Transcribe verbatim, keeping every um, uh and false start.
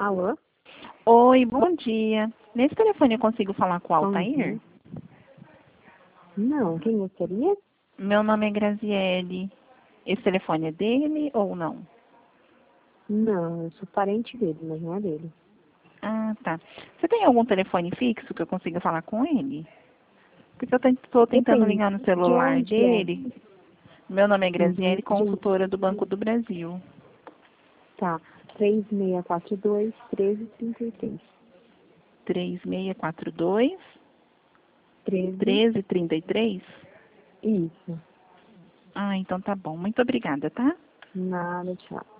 Alô? Oi, bom dia. Nesse telefone eu consigo falar com o Bom Altair? dia. Não, quem gostaria? Meu nome é Graziele. Esse telefone é dele ou não? Não, eu sou parente dele, mas não é dele. Ah, tá. Você tem algum telefone fixo que eu consiga falar com ele? Porque eu estou tentando Depende ligar no de celular onde é. dele. Meu nome é Uhum. Graziele, Gente, consultora do Banco do Brasil. tá. três seis quatro dois, um três três três. três seis quatro dois, treze, treze trinta e três? isso. Ah, então tá bom. Muito obrigada, tá? Nada, tchau.